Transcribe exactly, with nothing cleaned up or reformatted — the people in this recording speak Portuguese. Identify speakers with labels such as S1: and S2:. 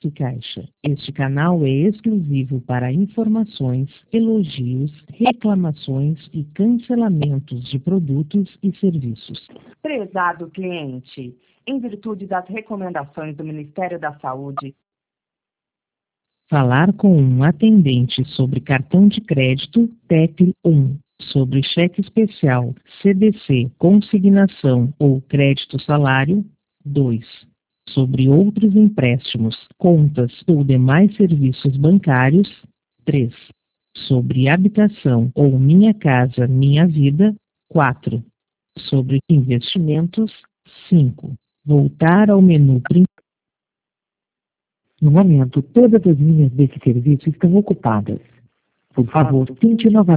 S1: Caixa. Este canal é exclusivo para informações, elogios, reclamações e cancelamentos de produtos e serviços.
S2: Prezado cliente, em virtude das recomendações do Ministério da Saúde,
S1: Falar com um atendente sobre cartão de crédito, T E C um, sobre cheque especial, C D C, consignação ou crédito salário, dois. Sobre outros empréstimos, contas ou demais serviços bancários, três. Sobre habitação ou Minha Casa Minha Vida, quatro. Sobre investimentos, cinco. Voltar ao menu principal. No momento, todas as linhas desse serviço estão ocupadas. Por favor, tente novamente.